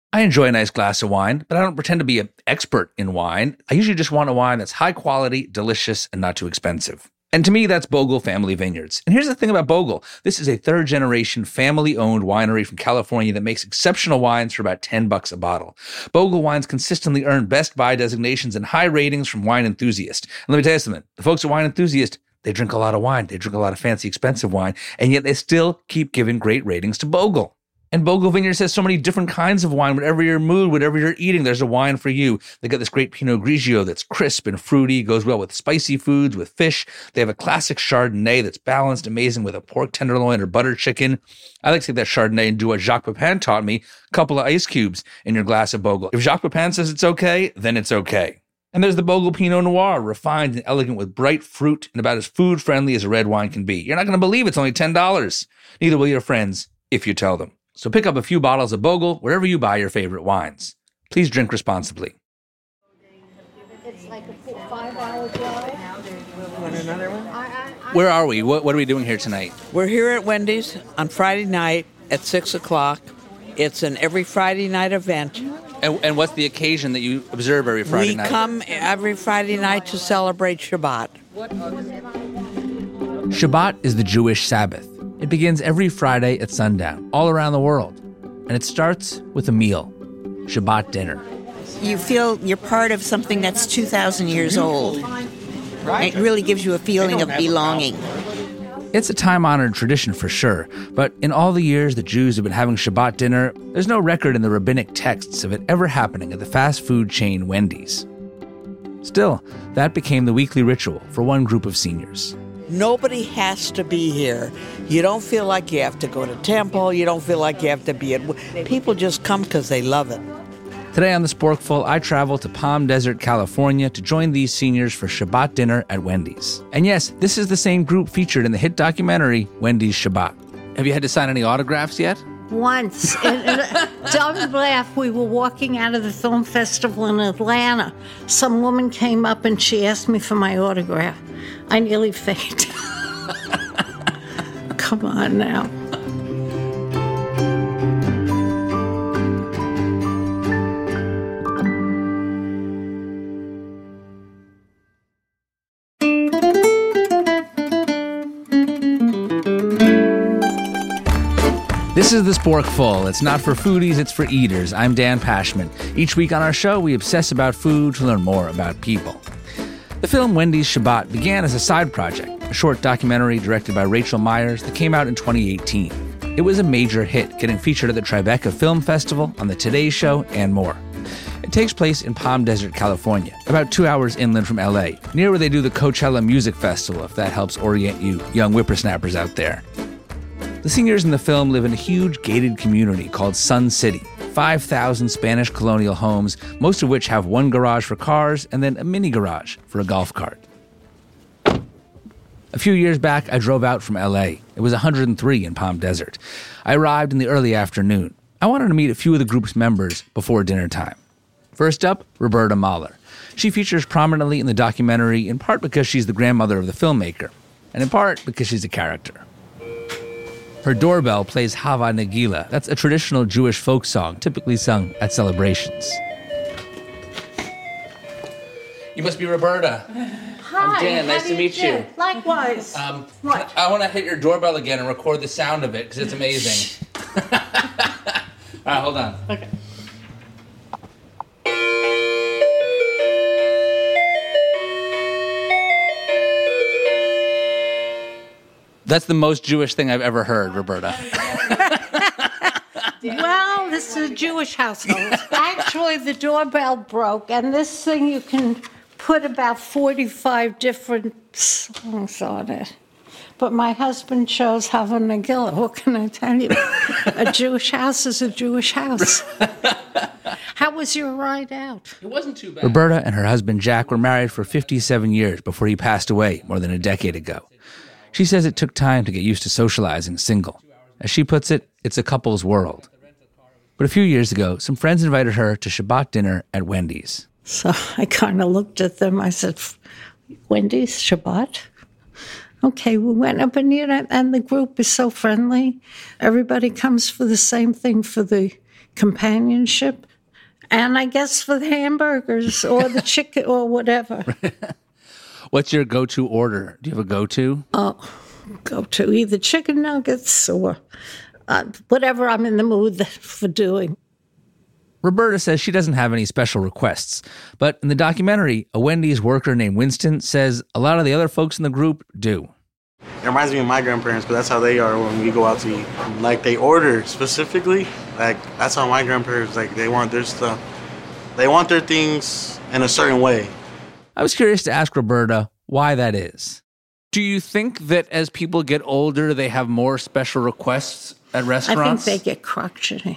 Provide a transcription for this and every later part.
I enjoy a nice glass of wine, but I don't pretend to be an expert in wine. I usually just want a wine that's high quality, delicious, and not too expensive. And to me, that's Bogle Family Vineyards. And here's the thing about Bogle. This is a third-generation, family-owned winery from California that makes exceptional wines for about $10 a bottle. Bogle wines consistently earn Best Buy designations and high ratings from Wine Enthusiast. And let me tell you something. The folks at Wine Enthusiast, they drink a lot of wine. They drink a lot of fancy, expensive wine. And yet they still keep giving great ratings to Bogle. And Bogle Vineyards has so many different kinds of wine. Whatever your mood, whatever you're eating, there's a wine for you. They got this great Pinot Grigio that's crisp and fruity, goes well with spicy foods, with fish. They have a classic Chardonnay that's balanced, amazing with a pork tenderloin or butter chicken. I like to take that Chardonnay and do what Jacques Pepin taught me, a couple of ice cubes in your glass of Bogle. If Jacques Pepin says it's okay, then it's okay. And there's the Bogle Pinot Noir, refined and elegant with bright fruit and about as food-friendly as a red wine can be. You're not going to believe it's only $10. Neither will your friends if you tell them. So pick up a few bottles of Bogle wherever you buy your favorite wines. Please drink responsibly. It's like a 5-hour drive. Want another one? Where are we? What are we doing here tonight? We're here at Wendy's on Friday night at 6 o'clock. It's an every Friday night event. And what's the occasion that you observe every Friday night? We come every Friday night to celebrate Shabbat. Shabbat is the Jewish Sabbath. It begins every Friday at sundown, all around the world. And it starts with a meal, Shabbat dinner. You feel you're part of something that's 2,000 years old. It really gives you a feeling of belonging. It's a time-honored tradition for sure, but in all the years that Jews have been having Shabbat dinner, there's no record in the rabbinic texts of it ever happening at the fast food chain Wendy's. Still, that became the weekly ritual for one group of seniors. Nobody has to be here. You don't feel like you have to go to temple. You don't feel like you have to be at... People just come because they love it. Today on The Sporkful, I travel to Palm Desert, California to join these seniors for Shabbat dinner at Wendy's. And yes, this is the same group featured in the hit documentary, Wendy's Shabbat. Have you had to sign any autographs yet? Once, don't laugh, we were walking out of the film festival in Atlanta. Some woman came up and she asked me for my autograph. I nearly fainted. Come on now. This is The Sporkful. It's not for foodies, it's for eaters. I'm Dan Pashman. Each week on our show, we obsess about food to learn more about people. The film Wendy's Shabbat began as a side project, a short documentary directed by Rachel Myers that came out in 2018. It was a major hit, getting featured at the Tribeca Film Festival, on The Today Show, and more. It takes place in Palm Desert, California, about 2 hours inland from LA, near where they do the Coachella Music Festival, if that helps orient you young whippersnappers out there. The seniors in the film live in a huge gated community called Sun City, 5,000 Spanish colonial homes, most of which have one garage for cars and then a mini garage for a golf cart. A few years back, I drove out from LA. It was 103 in Palm Desert. I arrived in the early afternoon. I wanted to meet a few of the group's members before dinner time. First up, Roberta Mahler. She features prominently in the documentary in part because she's the grandmother of the filmmaker, and in part because she's a character. Her doorbell plays Hava Nagila. That's a traditional Jewish folk song typically sung at celebrations. You must be Roberta. Hi, I'm Dan. Nice to meet you. Likewise. What? I want to hit your doorbell again and record the sound of it because it's amazing. All right, hold on. Okay. That's the most Jewish thing I've ever heard, Roberta. Well, this is a Jewish household. Actually, the doorbell broke, and this thing you can put about 45 different songs on it. But my husband chose Hava Nagila. What can I tell you? A Jewish house is a Jewish house. How was your ride out? It wasn't too bad. Roberta and her husband Jack were married for 57 years before he passed away more than a decade ago. She says it took time to get used to socializing single. As she puts it, it's a couple's world. But a few years ago, some friends invited her to Shabbat dinner at Wendy's. So I kind of looked at them. I said, Wendy's, Shabbat? Okay, we went up and the group is so friendly. Everybody comes for the same thing, for the companionship, and I guess for the hamburgers or the chicken or whatever. What's your go-to order? Do you have a go-to? Go to either chicken nuggets or whatever I'm in the mood for doing. Roberta says she doesn't have any special requests, but in the documentary, a Wendy's worker named Winston says a lot of the other folks in the group do. It reminds me of my grandparents, but that's how they are when we go out to eat. Like, they order specifically. Like, that's how my grandparents, like, they want their stuff. They want their things in a certain way. I was curious to ask Roberta why that is. Do you think that as people get older, they have more special requests at restaurants? I think they get crotchety.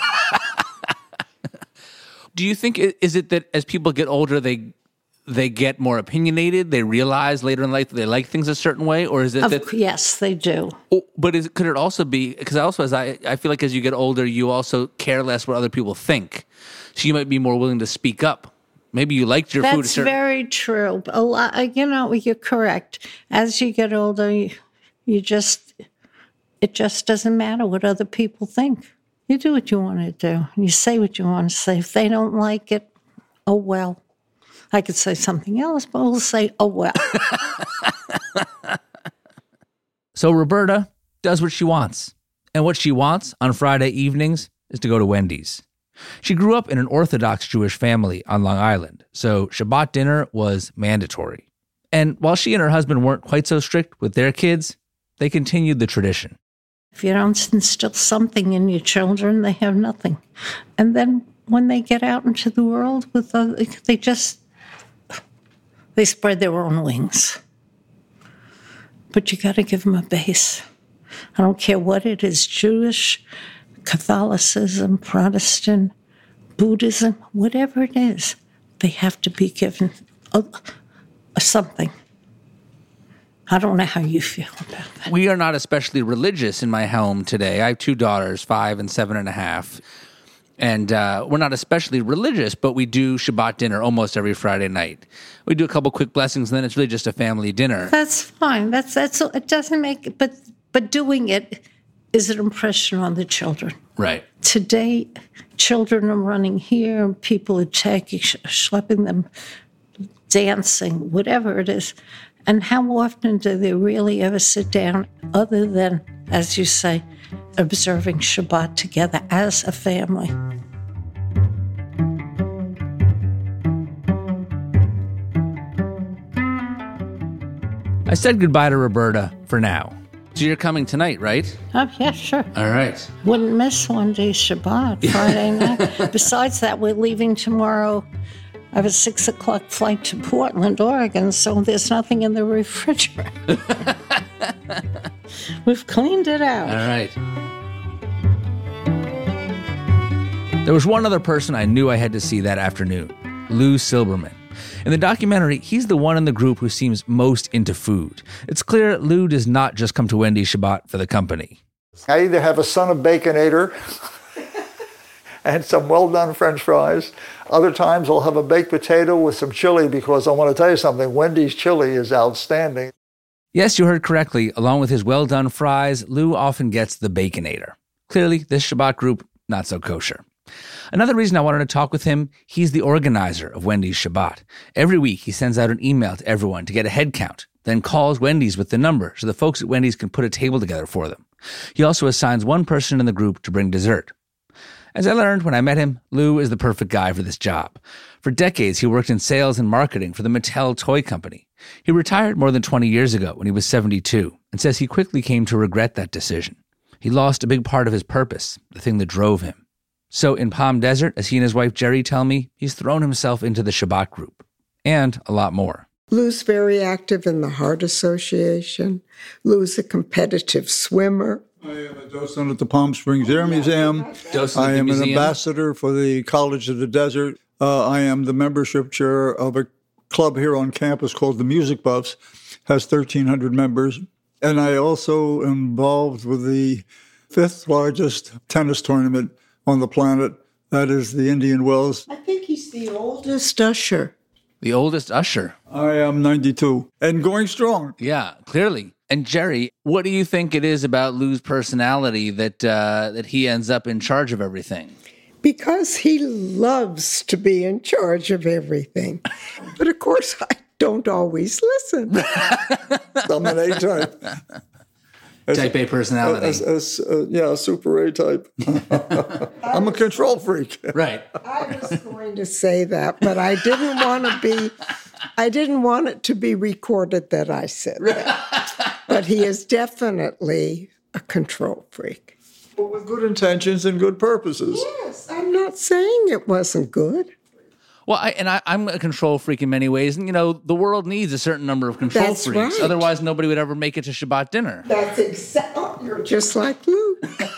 Do you think, is it that as people get older, they get more opinionated? They realize later in life that they like things a certain way? Or is it that... Yes, they do. But could it also be, because I feel like as you get older, you also care less what other people think. So you might be more willing to speak up. Maybe you liked your food. That's very true. A lot, you're correct. As you get older, it just doesn't matter what other people think. You do what you want to do. You say what you want to say. If they don't like it, oh well. I could say something else, but we'll say, oh well. So Roberta does what she wants. And what she wants on Friday evenings is to go to Wendy's. She grew up in an Orthodox Jewish family on Long Island, so Shabbat dinner was mandatory. And while she and her husband weren't quite so strict with their kids, they continued the tradition. If you don't instill something in your children, they have nothing. And then when they get out into the world, they spread their own wings. But you got to give them a base. I don't care what it is, Jewish, Catholicism, Protestant, Buddhism, whatever it is, they have to be given something. I don't know how you feel about that. We are not especially religious in my home today. I have two daughters, 5 and 7.5. And we're not especially religious, but we do Shabbat dinner almost every Friday night. We do a couple quick blessings, and then it's really just a family dinner. That's fine. That's it doesn't make, but doing it is an impression on the children. Right. Today, children are running here, people are schlepping them, dancing, whatever it is. And how often do they really ever sit down other than, as you say, observing Shabbat together as a family? I said goodbye to Roberta for now. So you're coming tonight, right? Oh, yeah, sure. All right. Wouldn't miss one day Shabbat, Friday night. Besides that, we're leaving tomorrow. I have a 6:00 flight to Portland, Oregon, so there's nothing in the refrigerator. We've cleaned it out. All right. There was one other person I knew I had to see that afternoon, Lou Silberman. In the documentary, he's the one in the group who seems most into food. It's clear Lou does not just come to Wendy's Shabbat for the company. I either have a son of Baconator and some well-done French fries. Other times I'll have a baked potato with some chili, because I want to tell you something, Wendy's chili is outstanding. Yes, you heard correctly. Along with his well-done fries, Lou often gets the Baconator. Clearly, this Shabbat group, not so kosher. Another reason I wanted to talk with him, he's the organizer of Wendy's Shabbat. Every week, he sends out an email to everyone to get a head count, then calls Wendy's with the number so the folks at Wendy's can put a table together for them. He also assigns one person in the group to bring dessert. As I learned when I met him, Lou is the perfect guy for this job. For decades, he worked in sales and marketing for the Mattel toy company. He retired more than 20 years ago when he was 72 and says he quickly came to regret that decision. He lost a big part of his purpose, the thing that drove him. So in Palm Desert, as he and his wife Jerry tell me, he's thrown himself into the Shabbat group. And a lot more. Lou's very active in the Heart Association. Lou's a competitive swimmer. I am a docent at the Palm Springs Air Museum. I am an ambassador for the College of the Desert. I am the membership chair of a club here on campus called the Music Buffs. Has 1,300 members. And I also am involved with the 5th largest tennis tournament on the planet. That is the Indian Wells. I think he's the oldest usher. The oldest usher. I am 92 and going strong. Yeah, clearly. And Jerry, what do you think it is about Lou's personality that he ends up in charge of everything? Because he loves to be in charge of everything. But of course, I don't always listen. I'm an A-type. Type A personality. Yeah, super A-type. I'm a control freak. Right. I was going to say that, but I didn't want it to be recorded that I said that. But he is definitely a control freak. But with good intentions and good purposes. Yes, I'm not saying it wasn't good. Well, I'm a control freak in many ways. And, the world needs a certain number of control That's freaks. right. Otherwise, nobody would ever make it to Shabbat dinner. That's exactly. You're just like Lou.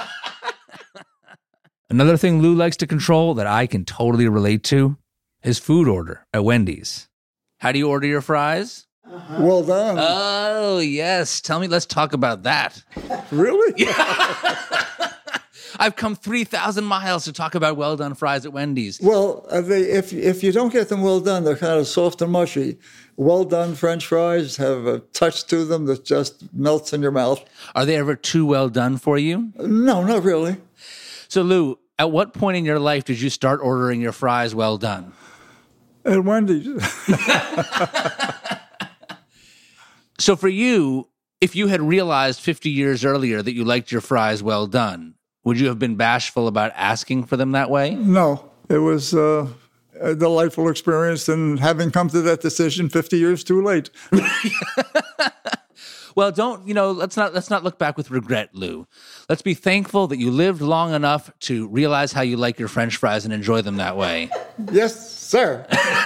Another thing Lou likes to control that I can totally relate to, his food order at Wendy's. How do you order your fries? Well done. Oh, yes. Let's talk about that. Really? Yeah. I've come 3,000 miles to talk about well done fries at Wendy's. Well, if you don't get them well done, they're kind of soft and mushy. Well done French fries have a touch to them that just melts in your mouth. Are they ever too well done for you? No, not really. So, Lou, at what point in your life did you start ordering your fries well done? At Wendy's. So for you, if you had realized 50 years earlier that you liked your fries well done, would you have been bashful about asking for them that way? No, it was a delightful experience, and having come to that decision 50 years too late. Well, let's not look back with regret, Lou. Let's be thankful that you lived long enough to realize how you like your French fries and enjoy them that way. Yes, sir.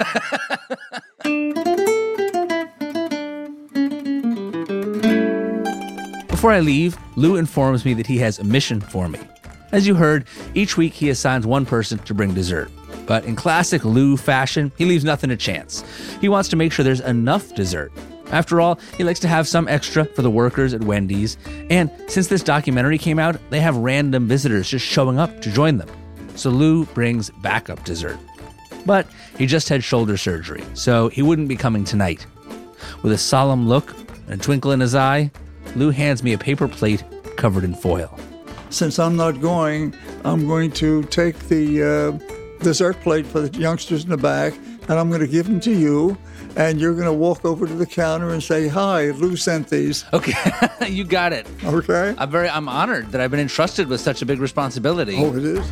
Before I leave, Lou informs me that he has a mission for me. As you heard, each week he assigns one person to bring dessert. But in classic Lou fashion, he leaves nothing to chance. He wants to make sure there's enough dessert. After all, he likes to have some extra for the workers at Wendy's. And since this documentary came out, they have random visitors just showing up to join them. So Lou brings backup dessert. But he just had shoulder surgery, so he wouldn't be coming tonight. With a solemn look and a twinkle in his eye, Lou hands me a paper plate covered in foil. Since I'm not going, I'm going to take the dessert plate for the youngsters in the back, and I'm going to give them to you, and you're going to walk over to the counter and say, "Hi, Lou sent these." Okay, you got it. Okay. I'm honored that I've been entrusted with such a big responsibility. Oh, it is.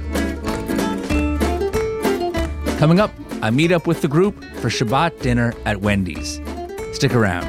Coming up, I meet up with the group for Shabbat dinner at Wendy's. Stick around.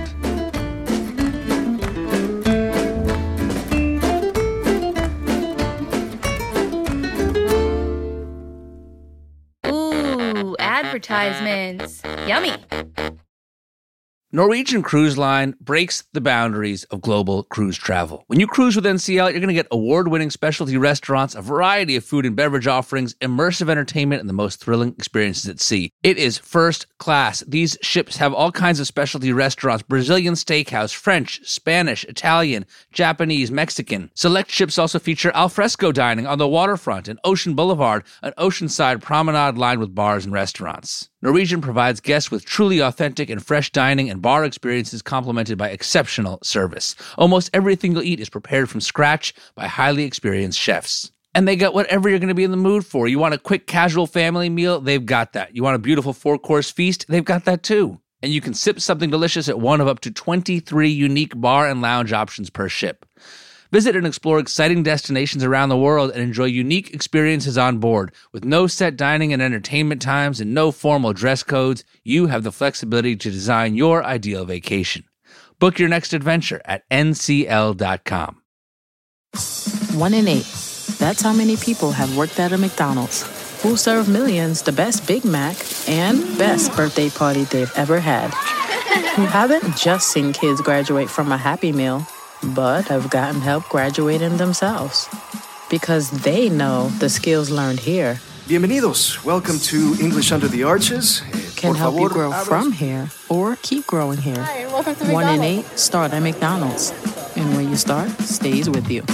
Ooh, advertisements. Yummy. Norwegian Cruise Line breaks the boundaries of global cruise travel. When you cruise with NCL, you're going to get award-winning specialty restaurants, a variety of food and beverage offerings, immersive entertainment, and the most thrilling experiences at sea. It is first class. These ships have all kinds of specialty restaurants: Brazilian steakhouse, French, Spanish, Italian, Japanese, Mexican. Select ships also feature alfresco dining on the waterfront and Ocean Boulevard, an oceanside promenade lined with bars and restaurants. Norwegian provides guests with truly authentic and fresh dining and bar experiences complemented by exceptional service. Almost everything you'll eat is prepared from scratch by highly experienced chefs. And they got whatever you're going to be in the mood for. You want a quick, casual family meal? They've got that. You want a beautiful 4-course feast? They've got that too. And you can sip something delicious at one of up to 23 unique bar and lounge options per ship. Visit and explore exciting destinations around the world and enjoy unique experiences on board. With no set dining and entertainment times and no formal dress codes, you have the flexibility to design your ideal vacation. Book your next adventure at ncl.com. 1 in 8. That's how many people have worked at a McDonald's. Who serve millions the best Big Mac and best birthday party they've ever had. Who haven't just seen kids graduate from a Happy Meal, but have gotten help graduating themselves. Because they know the skills learned here Bienvenidos. Welcome to English Under the Arches. Can help you grow from here or keep growing here. Hi, welcome to 1 in McDonald's. 8 start at McDonald's. And when you start, stays with you.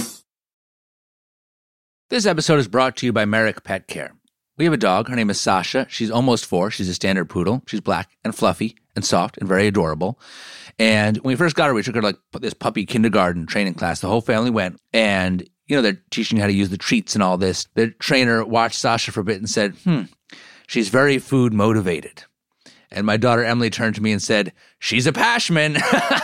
This episode is brought to you by Merrick Pet Care. We have a dog. Her name is Sasha. She's almost 4. She's a standard poodle. She's black and fluffy and soft and very adorable. And when we first got her, we took her to this puppy kindergarten training class. The whole family went. And they're teaching you how to use the treats and all this. The trainer watched Sasha for a bit and said, she's very food motivated. And my daughter Emily turned to me and said, she's a Pashman.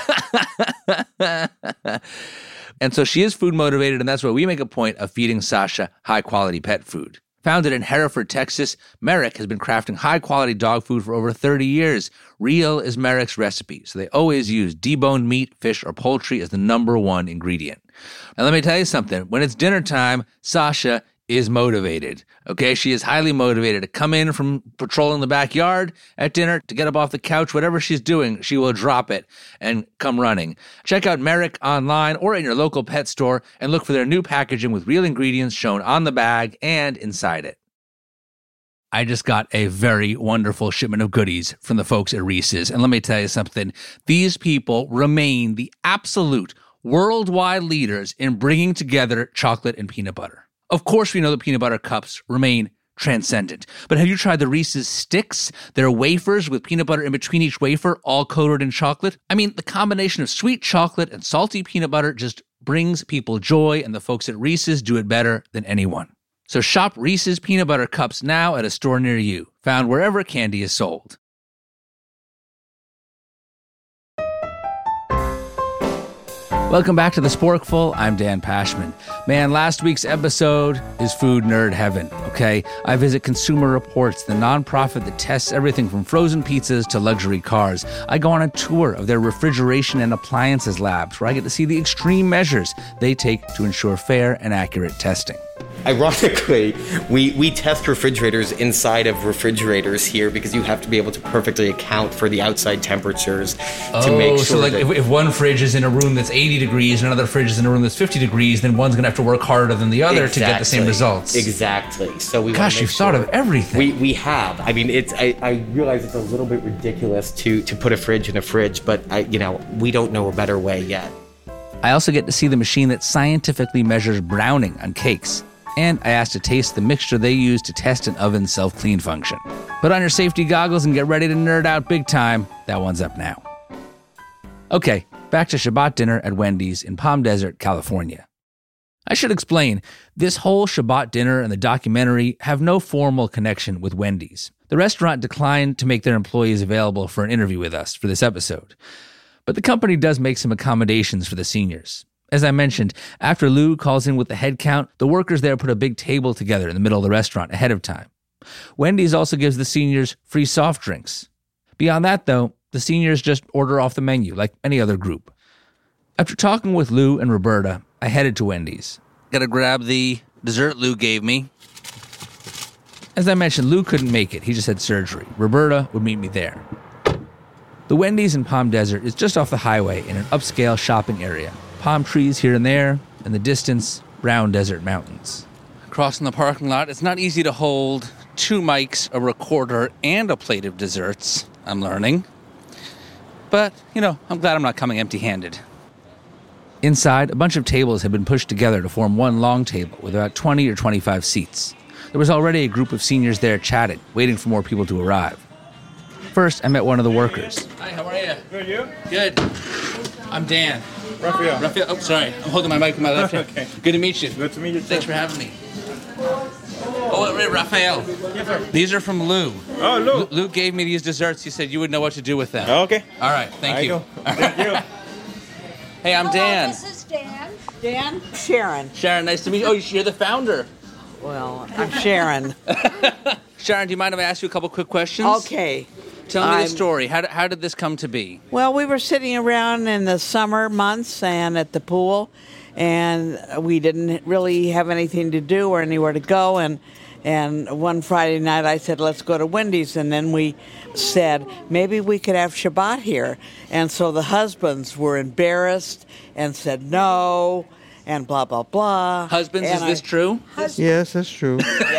And so she is food motivated, and that's why we make a point of feeding Sasha high-quality pet food. Founded in Hereford, Texas, Merrick has been crafting high-quality dog food for over 30 years. Real is Merrick's recipe, so they always use deboned meat, fish, or poultry as the number one ingredient. And let me tell you something. When it's dinner time, Sasha is motivated. Okay, she is highly motivated to come in from patrolling the backyard at dinner, to get up off the couch, whatever she's doing, she will drop it and come running. Check out Merrick online or in your local pet store and look for their new packaging with real ingredients shown on the bag and inside it. I just got a very wonderful shipment of goodies from the folks at Reese's. And let me tell you something. These people remain the absolute worldwide leaders in bringing together chocolate and peanut butter. Of course, we know that peanut butter cups remain transcendent. But have you tried the Reese's Sticks? They're wafers with peanut butter in between each wafer, all coated in chocolate. I mean, the combination of sweet chocolate and salty peanut butter just brings people joy, and the folks at Reese's do it better than anyone. So shop Reese's Peanut Butter Cups now at a store near you, found wherever candy is sold. Welcome back to The Sporkful. I'm Dan Pashman. Man, last week's episode is food nerd heaven, okay? I visit Consumer Reports, the nonprofit that tests everything from frozen pizzas to luxury cars. I go on a tour of their refrigeration and appliances labs where I get to see the extreme measures they take to ensure fair and accurate testing. Ironically, we test refrigerators inside of refrigerators here because you have to be able to perfectly account for the outside temperatures to make sure. So like if one fridge is in a room that's 80 degrees and another fridge is in a room that's 50 degrees, then one's going to have to work harder than the other to get the same results. Exactly. So we Gosh, you've thought of everything. We have. I mean, I realize it's a little bit ridiculous to put a fridge in a fridge, but we don't know a better way yet. I also get to see the machine that scientifically measures browning on cakes. And I asked to taste the mixture they use to test an oven's self-clean function. Put on your safety goggles and get ready to nerd out big time. That one's up now. Okay, back to Shabbat dinner at Wendy's in Palm Desert, California. I should explain, this whole Shabbat dinner and the documentary have no formal connection with Wendy's. The restaurant declined to make their employees available for an interview with us for this episode. But the company does make some accommodations for the seniors. As I mentioned, after Lou calls in with the head count, the workers there put a big table together in the middle of the restaurant ahead of time. Wendy's also gives the seniors free soft drinks. Beyond that, though, the seniors just order off the menu like any other group. After talking with Lou and Roberta, I headed to Wendy's. Gotta grab the dessert Lou gave me. As I mentioned, Lou couldn't make it. He just had surgery. Roberta would meet me there. The Wendy's in Palm Desert is just off the highway in an upscale shopping area. Palm trees here and there, in the distance, brown desert mountains. Crossing the parking lot, it's not easy to hold 2 mics, a recorder, and a plate of desserts, I'm learning. But, I'm glad I'm not coming empty-handed. Inside, a bunch of tables had been pushed together to form one long table with about 20 or 25 seats. There was already a group of seniors there chatting, waiting for more people to arrive. First, I met one of the workers. Hi, how are you? Good, you? Good. I'm Dan. Raphael. Oh, sorry. I'm holding my mic with my left hand. Okay. Good to meet you. Good to meet you, too. Thanks for having me. Oh, wait, Raphael. Yes, sir. These are from Lou. Oh, Lou. Lou gave me these desserts. He said you would know what to do with them. Okay. All right. Thank you. Thank you. Hey, I'm Dan. This is Dan. Dan? Sharon. Sharon, nice to meet you. Oh, you're the founder. Well, I'm Sharon. Sharon, do you mind if I ask you a couple quick questions? Okay. Tell me the story. How did this come to be? Well, we were sitting around in the summer months and at the pool, and we didn't really have anything to do or anywhere to go. And one Friday night I said, let's go to Wendy's. And then we said, maybe we could have Shabbat here. And so the husbands were embarrassed and said no, and blah, blah, blah. Husbands, is this true? Yes, that's true.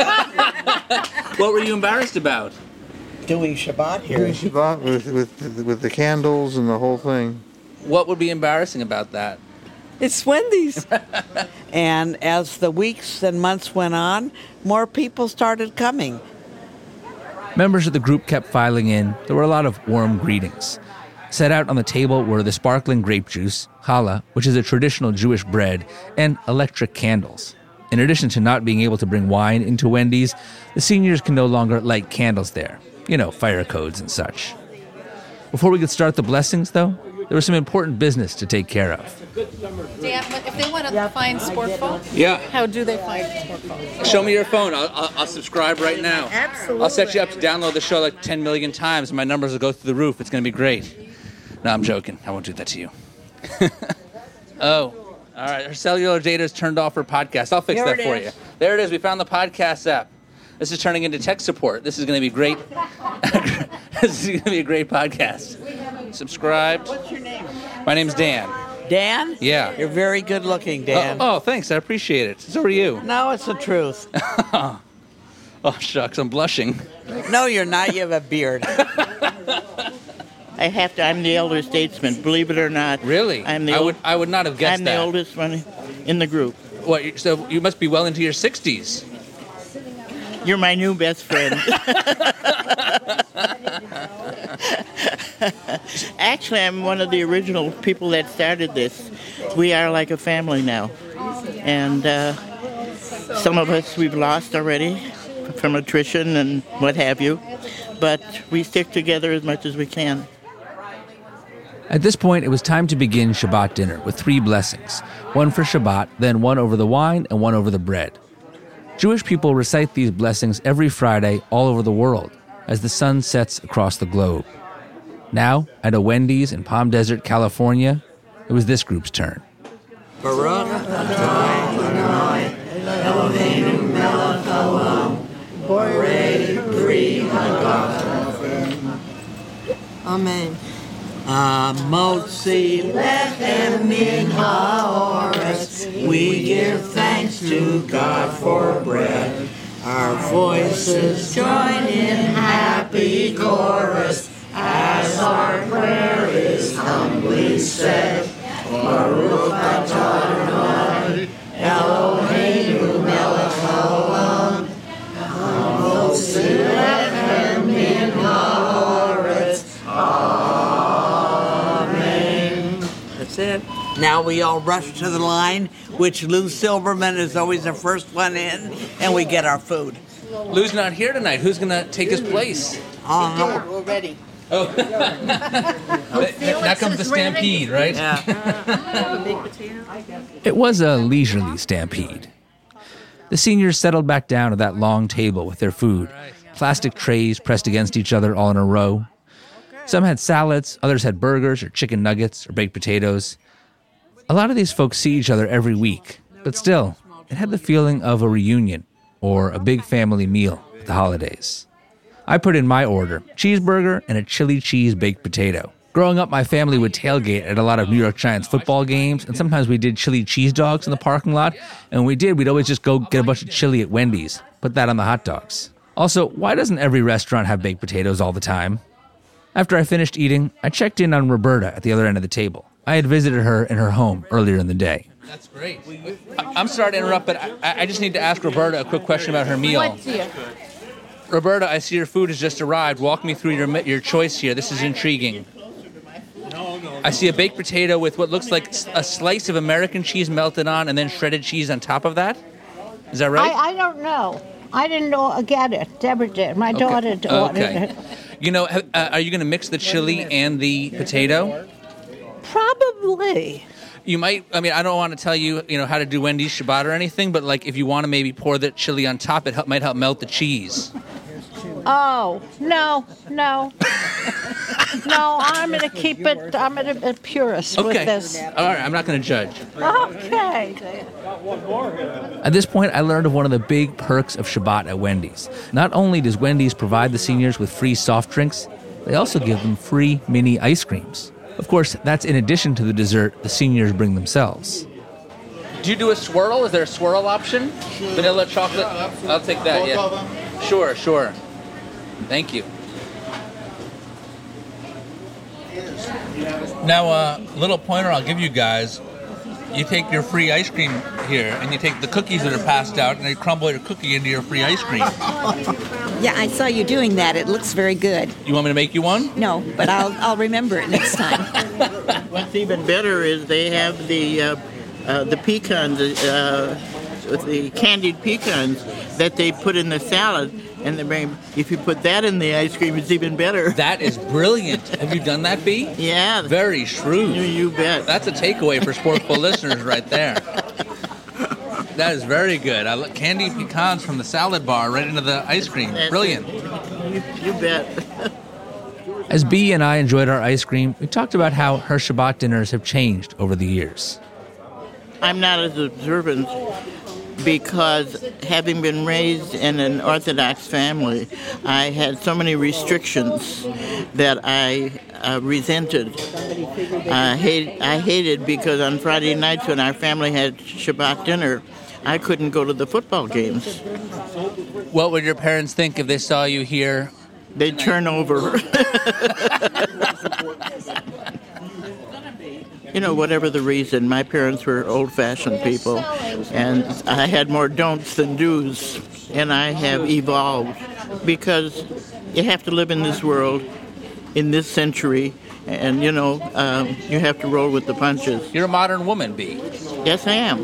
What were you embarrassed about? Doing Shabbat here. Doing Shabbat with the candles and the whole thing. What would be embarrassing about that? It's Wendy's. And as the weeks and months went on, more people started coming. Members of the group kept filing in. There were a lot of warm greetings. Set out on the table were the sparkling grape juice, challah, which is a traditional Jewish bread, and electric candles. In addition to not being able to bring wine into Wendy's, the seniors can no longer light candles there. You know, fire codes and such. Before we could start the blessings, though, there was some important business to take care of. Dan, if they want to find Sportful, how do they find Sportful? Show me your phone. I'll subscribe right now. Absolutely. I'll set you up to download the show like 10 million times, and my numbers will go through the roof. It's going to be great. No, I'm joking. I won't do that to you. Oh, all right. Her cellular data is turned off for podcast. I'll fix that for you. There it is. We found the podcast app. This is turning into tech support. This is going to be great. This is going to be a great podcast. Subscribed. What's your name? My name's Dan. Dan? Yeah. You're very good looking, Dan. Oh, thanks. I appreciate it. So are you. No, it's the truth. Oh, shucks. I'm blushing. No, you're not. You have a beard. I'm the elder statesman, believe it or not. Really? I would not have guessed that. I'm the oldest one in the group. What? So you must be well into your 60s. You're my new best friend. Actually, I'm one of the original people that started this. We are like a family now. And some of us we've lost already from attrition and what have you. But we stick together as much as we can. At this point, it was time to begin Shabbat dinner with 3 blessings. One for Shabbat, then one over the wine, and one over the bread. Jewish people recite these blessings every Friday all over the world as the sun sets across the globe. Now, at a Wendy's in Palm Desert, California, it was this group's turn. Baruch atah Adonai Eloheinu melech haolam borei pri hagafen. Amen. Motzi lechem min ha'oretz. We give thanks to God for bread. Our voices join in happy chorus as our prayer is humbly said. Baruch atah Adonai Eloheinu melech haolam motzi lechem min ha'oretz. That's it. Now we all rush to the line, which Lou Silverman is always the first one in, and we get our food. Lou's not here tonight. Who's going to take his place? We're ready. Oh. Now comes the stampede, right? Yeah. It was a leisurely stampede. The seniors settled back down at that long table with their food, plastic trays pressed against each other all in a row. Some had salads, others had burgers or chicken nuggets or baked potatoes. A lot of these folks see each other every week, but still, it had the feeling of a reunion or a big family meal at the holidays. I put in my order, cheeseburger and a chili cheese baked potato. Growing up, my family would tailgate at a lot of New York Giants football games, and sometimes we did chili cheese dogs in the parking lot, and when we did, we'd always just go get a bunch of chili at Wendy's, put that on the hot dogs. Also, why doesn't every restaurant have baked potatoes all the time? After I finished eating, I checked in on Roberta at the other end of the table. I had visited her in her home earlier in the day. That's great. I'm sorry to interrupt, but I just need to ask Roberta a quick question about her meal. Roberta, I see your food has just arrived. Walk me through your choice here. This is intriguing. I see a baked potato with what looks like a slice of American cheese melted on and then shredded cheese on top of that. Is that right? I don't know. I didn't get it. Deborah did. My daughter ordered it. You know, are you going to mix the chili and the potato? Probably. You might. I mean, I don't want to tell you, how to do Wendy's Shabbat or anything, but like if you want to maybe pour the chili on top, it might help melt the cheese. Oh, no. No, I'm going to keep it, I'm going to be purist with this. All right, I'm not going to judge. Okay. At this point, I learned of one of the big perks of Shabbat at Wendy's. Not only does Wendy's provide the seniors with free soft drinks, they also give them free mini ice creams. Of course, that's in addition to the dessert the seniors bring themselves. Do you do a swirl? Is there a swirl option? Vanilla, chocolate? I'll take that, yeah. Sure. Thank you. Now, little pointer I'll give you guys. You take your free ice cream here, and you take the cookies that are passed out, and you crumble your cookie into your free ice cream. Yeah, I saw you doing that. It looks very good. You want me to make you one? No, but I'll remember it next time. What's even better is they have the pecans, the candied pecans that they put in the salad. And if you put that in the ice cream, it's even better. That is brilliant. Have you done that, Bea? Yeah. Very shrewd. You bet. That's a takeaway for Sporkful listeners right there. That is very good. I look candied pecans from the salad bar right into the ice cream. Brilliant. You bet. As Bea and I enjoyed our ice cream, we talked about how her Shabbat dinners have changed over the years. I'm not as observant because having been raised in an Orthodox family, I had so many restrictions that I resented. I hated because on Friday nights when our family had Shabbat dinner, I couldn't go to the football games. What would your parents think if they saw you here? They'd turn over. You know, whatever the reason, my parents were old-fashioned people, and I had more don'ts than do's, and I have evolved because you have to live in this world, in this century, and, you know, you have to roll with the punches. You're a modern woman, Bea. Yes, I am.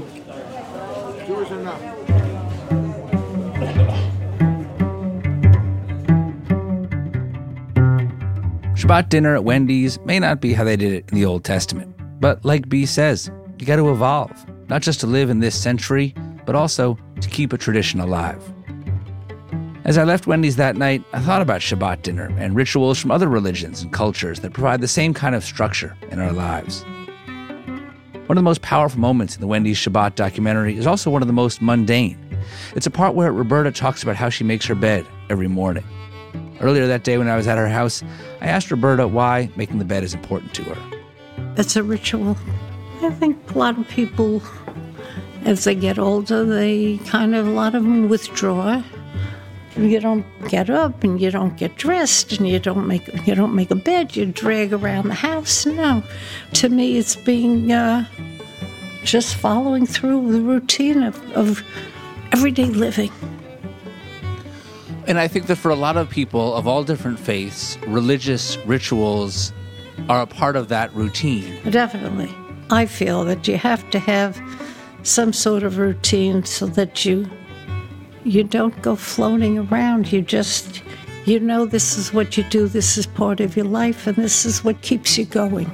Shabbat dinner at Wendy's may not be how they did it in the Old Testament. But like Bea says, you got to evolve, not just to live in this century, but also to keep a tradition alive. As I left Wendy's that night, I thought about Shabbat dinner and rituals from other religions and cultures that provide the same kind of structure in our lives. One of the most powerful moments in the Wendy's Shabbat documentary is also one of the most mundane. It's a part where Roberta talks about how she makes her bed every morning. Earlier that day when I was at her house, I asked Roberta why making the bed is important to her. It's a ritual. I think a lot of people, as they get older, a lot of them withdraw. You don't get up and you don't get dressed and you don't make a bed. You drag around the house. No, to me, it's being just following through the routine of everyday living. And I think that for a lot of people of all different faiths, religious rituals are a part of that routine. Definitely. I feel that you have to have some sort of routine so that you don't go floating around. You know this is what you do, this is part of your life, and this is what keeps you going.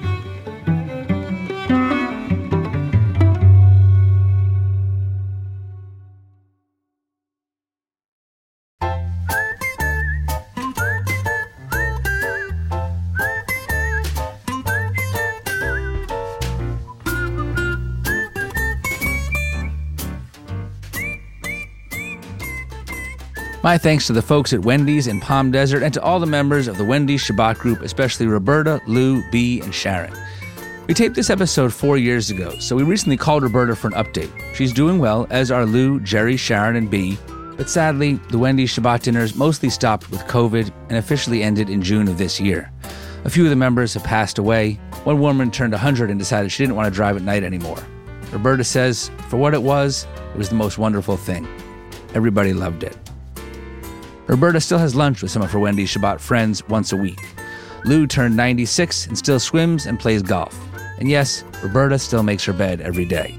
My thanks to the folks at Wendy's in Palm Desert and to all the members of the Wendy's Shabbat group, especially Roberta, Lou, Bea, and Sharon. We taped this episode 4 years ago, so we recently called Roberta for an update. She's doing well, as are Lou, Jerry, Sharon, and Bea. But sadly, the Wendy's Shabbat dinners mostly stopped with COVID and officially ended in June of this year. A few of the members have passed away. One woman turned 100 and decided she didn't want to drive at night anymore. Roberta says, for what it was the most wonderful thing. Everybody loved it. Roberta still has lunch with some of her Wendy's Shabbat friends once a week. Lou turned 96 and still swims and plays golf. And yes, Roberta still makes her bed every day.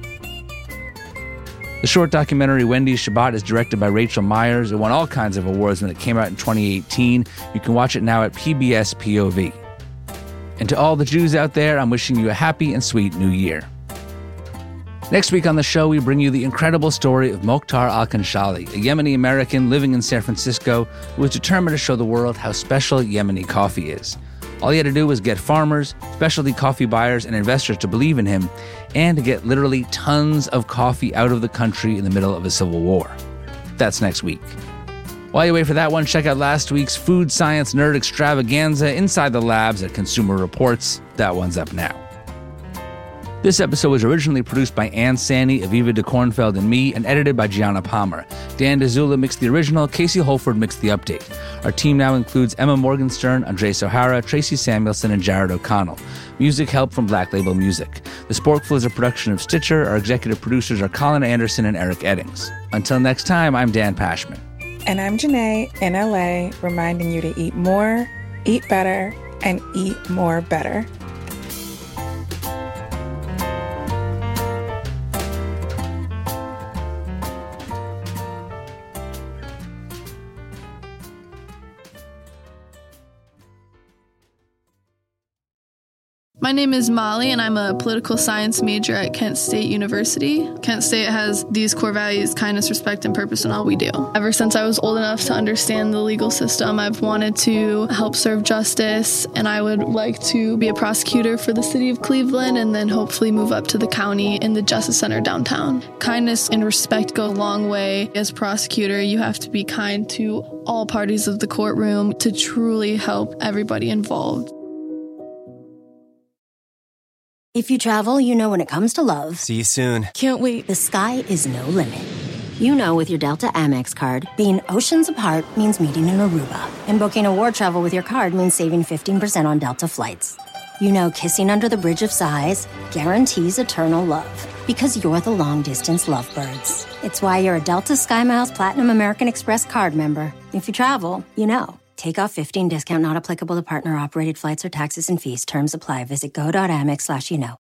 The short documentary Wendy's Shabbat is directed by Rachel Myers. It won all kinds of awards when it came out in 2018. You can watch it now at PBS POV. And to all the Jews out there, I'm wishing you a happy and sweet New Year. Next week on the show, we bring you the incredible story of Mokhtar Al-Kanshali, a Yemeni-American living in San Francisco who was determined to show the world how special Yemeni coffee is. All he had to do was get farmers, specialty coffee buyers, and investors to believe in him, and to get literally tons of coffee out of the country in the middle of a civil war. That's next week. While you wait for that one, check out last week's Food Science Nerd Extravaganza Inside the Labs at Consumer Reports. That one's up now. This episode was originally produced by Ann Sani, Aviva de Kornfeld, and me, and edited by Gianna Palmer. Dan DeZula mixed the original, Casey Holford mixed the update. Our team now includes Emma Morgenstern, Andres O'Hara, Tracy Samuelson, and Jared O'Connell. Music help from Black Label Music. The Sporkful is a production of Stitcher. Our executive producers are Colin Anderson and Eric Eddings. Until next time, I'm Dan Pashman. And I'm Janae in LA, reminding you to eat more, eat better, and eat more better. My name is Molly, and I'm a political science major at Kent State University. Kent State has these core values: kindness, respect, and purpose in all we do. Ever since I was old enough to understand the legal system, I've wanted to help serve justice, and I would like to be a prosecutor for the city of Cleveland and then hopefully move up to the county in the Justice Center downtown. Kindness and respect go a long way. As prosecutor, you have to be kind to all parties of the courtroom to truly help everybody involved. If you travel, you know when it comes to love. See you soon. Can't wait. The sky is no limit. You know with your Delta Amex card, being oceans apart means meeting in Aruba. And booking a war travel with your card means saving 15% on Delta flights. You know kissing under the Bridge of Sighs guarantees eternal love. Because you're the long-distance lovebirds. It's why you're a Delta SkyMiles Platinum American Express card member. If you travel, you know. Take off 15 discount not applicable to partner-operated flights or taxes and fees. Terms apply. Visit go.amex/you know.